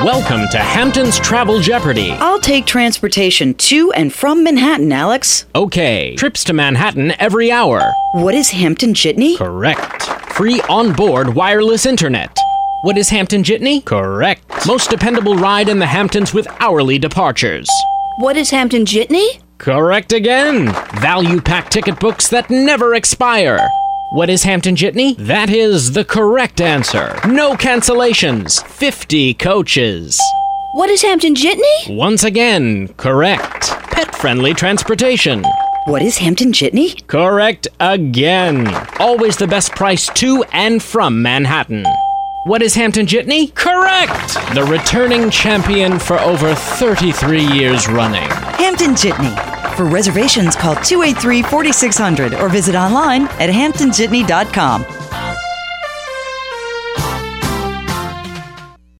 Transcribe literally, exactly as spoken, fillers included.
Welcome to Hampton's Travel Jeopardy! I'll take transportation to and from Manhattan, Alex. Okay, trips to Manhattan every hour. What is Hampton Jitney? Correct. Free on-board wireless internet. What is Hampton Jitney? Correct. Most dependable ride in the Hamptons with hourly departures. What is Hampton Jitney? Correct again. Value-packed ticket books that never expire. What is Hampton Jitney? That is the correct answer. No cancellations. fifty coaches. What is Hampton Jitney? Once again, correct. Pet-friendly transportation. What is Hampton Jitney? Correct again. Always the best price to and from Manhattan. What is Hampton Jitney? Correct! The returning champion for over thirty-three years running. Hampton Jitney. For reservations, call two eight three, four six zero zero or visit online at hampton jitney dot com.